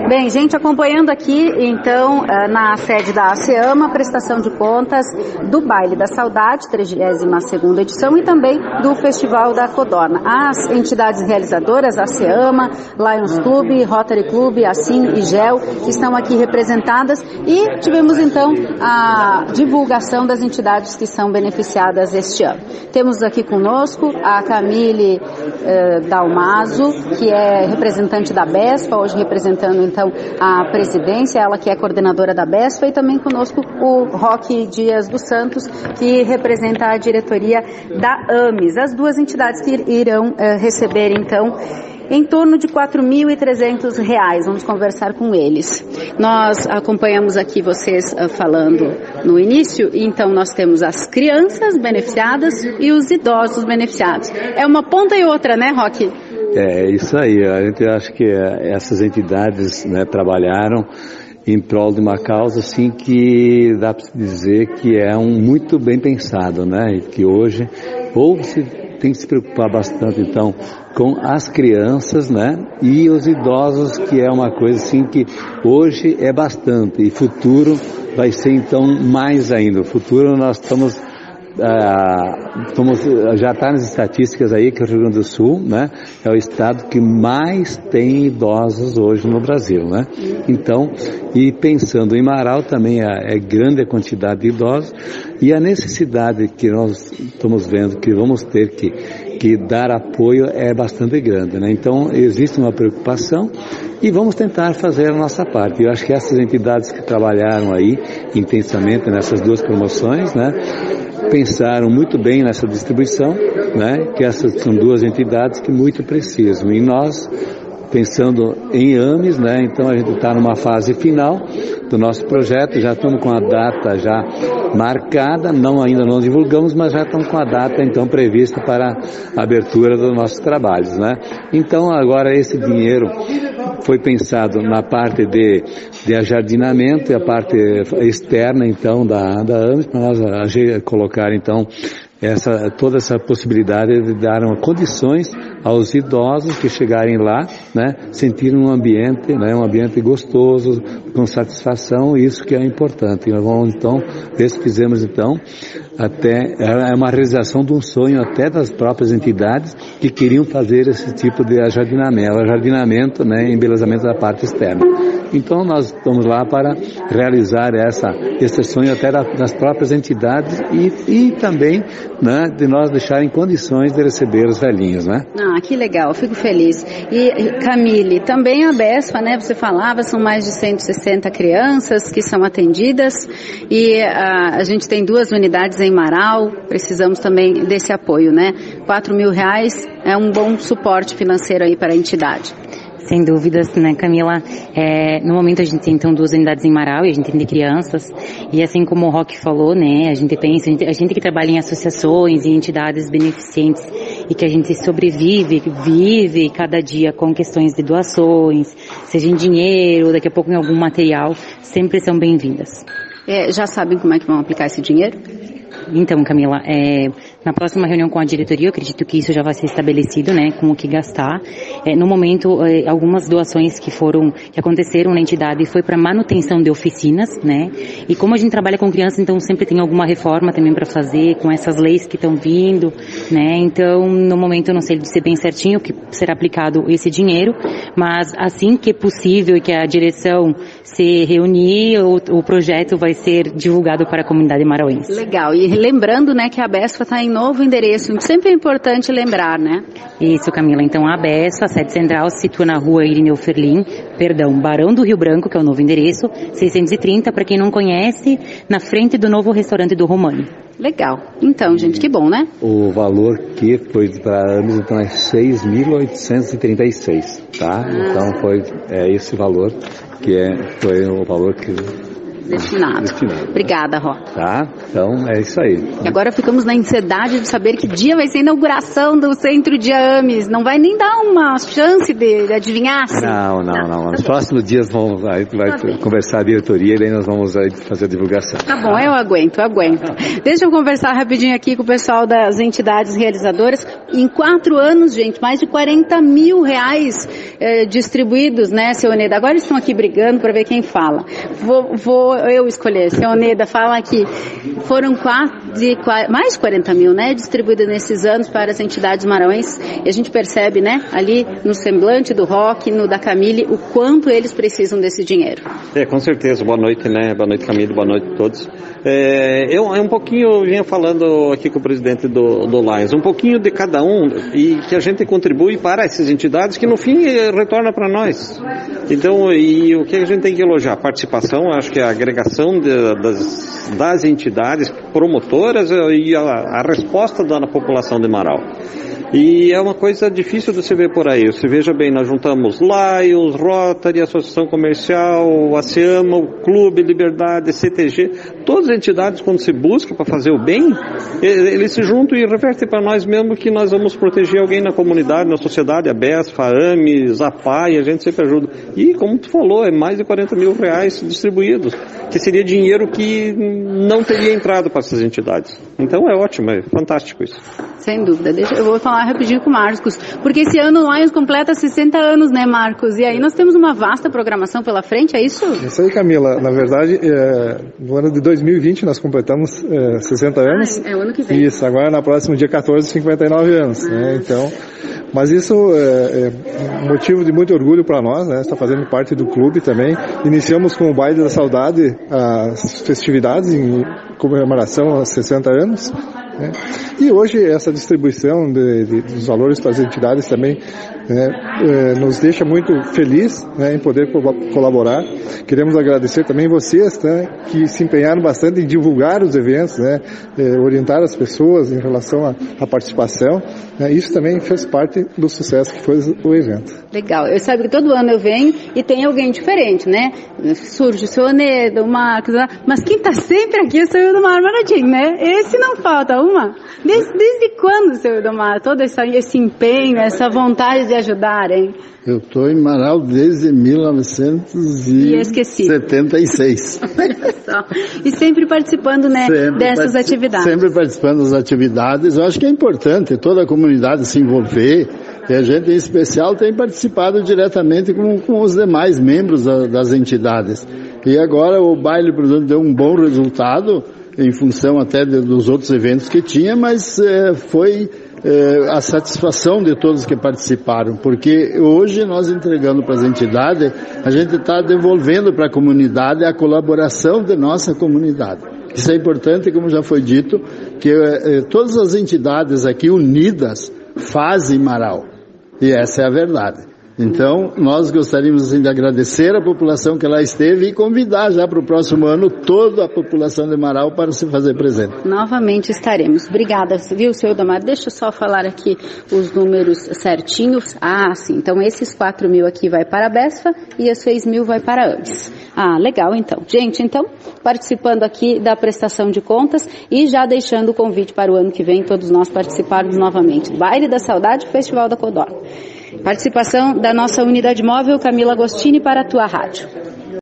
Bem, gente, acompanhando aqui, então, na sede da ASEAMA, a prestação de contas do Baile da Saudade, 32ª edição, e também do Festival da Codorna. As entidades realizadoras, ASEAMA, Lions Club, Rotary Club, Assim e GEL, estão aqui representadas, e tivemos, então, a divulgação das entidades que são beneficiadas este ano. Temos aqui conosco a Camille Dalmaso, que é representante da BESPA, hoje representando então a presidência, ela que é coordenadora da BESPA, e também conosco o Roque Dias dos Santos, que representa a diretoria da AMES. As duas entidades que irão receber então em torno de R$ 4.300. Vamos conversar com eles. Nós acompanhamos aqui vocês falando no início, então nós temos as crianças beneficiadas e os idosos beneficiados. É uma ponta e outra, né, Roque? É isso aí, a gente acha que essas entidades, né, trabalharam em prol de uma causa assim que dá para dizer que é muito bem pensado, né, e que hoje se tem que se preocupar bastante então com as crianças, né, e os idosos, que é uma coisa assim que hoje é bastante, e futuro vai ser então mais ainda. O futuro nós já está nas estatísticas aí que o Rio Grande do Sul, né, é o estado que mais tem idosos hoje no Brasil, né? Então, e pensando em Marau também é grande a quantidade de idosos, e a necessidade que nós estamos vendo que vamos ter que dar apoio é bastante grande, né? Então existe uma preocupação e vamos tentar fazer a nossa parte. Eu acho que essas entidades que trabalharam aí intensamente nessas duas promoções, né, pensaram muito bem nessa distribuição, né, que essas são duas entidades que muito precisam. E nós, pensando em AMES, né, então a gente está numa fase final do nosso projeto, já estamos com a data já marcada, ainda não divulgamos, mas já estamos com a data então prevista para a abertura dos nossos trabalhos, né. Então agora esse dinheiro foi pensado na parte de ajardinamento e a parte externa então da AMES, para nós colocar então toda essa possibilidade de dar condições aos idosos que chegarem lá, né, sentirem um ambiente gostoso, com satisfação, isso que é importante. Nós vamos então ver se fizemos então é uma realização de um sonho até das próprias entidades que queriam fazer esse tipo de ajardinamento, né, embelezamento da parte externa. Então nós estamos lá para realizar esse sonho até das próprias entidades e também, né, de nós deixar em condições de receber os velhinhos, né? Ah, que legal, fico feliz. E Camille, também a BESPA, né, você falava, são mais de 160 crianças que são atendidas, e a gente tem 2 unidades em Marau, precisamos também desse apoio, né? R$4.000 é um bom suporte financeiro aí para a entidade. Sem dúvidas, né, Camila? No momento a gente tem então 2 unidades em Marau e a gente tem de crianças, e assim como o Roque falou, né, a gente pensa, a gente que trabalha em associações e entidades beneficentes e que a gente vive cada dia com questões de doações, seja em dinheiro, daqui a pouco em algum material, sempre são bem-vindas. Já sabem como é que vão aplicar esse dinheiro? Então, Camila, na próxima reunião com a diretoria, eu acredito que isso já vai ser estabelecido, né, com o que gastar. No momento, algumas doações que aconteceram na entidade foi para manutenção de oficinas, né, e como a gente trabalha com crianças, então sempre tem alguma reforma também para fazer com essas leis que estão vindo, né, então no momento eu não sei dizer bem certinho que será aplicado esse dinheiro, mas assim que é possível e que a direção se reunir, o projeto vai ser divulgado para a comunidade marauense. Legal, e lembrando, né, que a BESPA está em novo endereço, sempre é importante lembrar, né? Isso, Camila, então a BESPA, a sede central, se situa na rua Irineu Ferlin, Barão do Rio Branco, que é o novo endereço, 630, para quem não conhece, na frente do novo restaurante do Romani. Legal, então, gente, que bom, né? O valor que foi para a AMES, então, é 6.836, tá? Então foi esse valor que foi o valor que Destinado. Obrigada, Ró. Tá? Então, é isso aí. E agora ficamos na ansiedade de saber que dia vai ser a inauguração do centro de AMES. Não vai nem dar uma chance de adivinhar? Assim. Não. Nos próximos dias vai conversar a diretoria e daí nós vamos aí fazer a divulgação. Tá bom, eu aguento. Deixa eu conversar rapidinho aqui com o pessoal das entidades realizadoras. Em 4 anos, gente, mais de 40 mil reais distribuídos, né, seu Oneda? Agora estão aqui brigando para ver quem fala. Vou eu escolher. Seu Oneda, fala aqui. Foram mais de 40 mil, né, distribuídos nesses anos para as entidades marauenses. E a gente percebe, né, ali no semblante do Roque, no da Camille, o quanto eles precisam desse dinheiro. Com certeza. Boa noite, né? Boa noite, Camille. Boa noite a todos. Eu um pouquinho vinha falando aqui com o presidente do Lions, um pouquinho de cada um, e que a gente contribui para essas entidades que no fim retorna para nós. Então, e o que a gente tem que elogiar? A participação, acho que a agregação das entidades promotoras e a resposta da população de Marau. E é uma coisa difícil de se ver por aí. Você veja bem, nós juntamos Lions, Rotary, Associação Comercial, ASEAMA, o Clube, Liberdade, CTG, todas as entidades, quando se busca para fazer o bem, eles se juntam e revertem para nós mesmo que nós vamos proteger alguém na comunidade, na sociedade, a BESF, a AMES, a PAI, a gente sempre ajuda. E, como tu falou, é mais de 40 mil reais distribuídos, que seria dinheiro que não teria entrado para essas entidades. Então é ótimo, é fantástico isso. Sem dúvida. Eu vou falar rapidinho com o Marcos, porque esse ano o Lions completa 60 anos, né, Marcos? E aí nós temos uma vasta programação pela frente, é isso? Isso aí, Camila. Na verdade, no ano de 2020 nós completamos 60 anos. É o ano que vem. Isso, agora na próxima dia 14, 59 anos. Né? Então, mas isso é motivo de muito orgulho para nós, né? Está fazendo parte do clube também. Iniciamos com o Baile da Saudade as festividades em comemoração aos 60 anos. Né? E hoje essa distribuição dos valores para as entidades também nos deixa muito feliz, né, em poder colaborar. Queremos agradecer também vocês, né, que se empenharam bastante em divulgar os eventos, né, orientar as pessoas em relação à participação. Né, isso também fez parte do sucesso que foi o evento. Legal. Eu sabe que todo ano eu venho e tem alguém diferente, né? Surge o seu Oneda, o Marcos, mas quem está sempre aqui é o seu Ildomar Maradim, né? Esse não falta uma. Desde quando, seu Ildomar? Todo esse empenho, essa vontade de ajudar, hein? Eu estou em Marau desde 1976. E sempre participando, né, dessas atividades. Sempre participando das atividades. Eu acho que é importante toda a comunidade se envolver. E a gente, em especial, tem participado diretamente com os demais membros das entidades. E agora o baile, por exemplo, deu um bom resultado, em função até dos outros eventos que tinha, mas foi a satisfação de todos que participaram, porque hoje nós entregando para as entidades, a gente está devolvendo para a comunidade a colaboração de nossa comunidade. Isso é importante, como já foi dito, que todas as entidades aqui unidas fazem Marau, e essa é a verdade. Então, nós gostaríamos assim, de agradecer a população que lá esteve e convidar já para o próximo ano toda a população de Marau para se fazer presente. Novamente estaremos. Obrigada, viu, seu Ildomar? Deixa eu só falar aqui os números certinhos. Sim. Então, esses 4 mil aqui vai para a BESFA e os 6 mil vai para a AMES. Legal, então. Gente, participando aqui da prestação de contas e já deixando o convite para o ano que vem, todos nós participarmos novamente. Baile da Saudade, Festival da Codorna. Participação da nossa unidade móvel, Camila Agostini, para a tua rádio.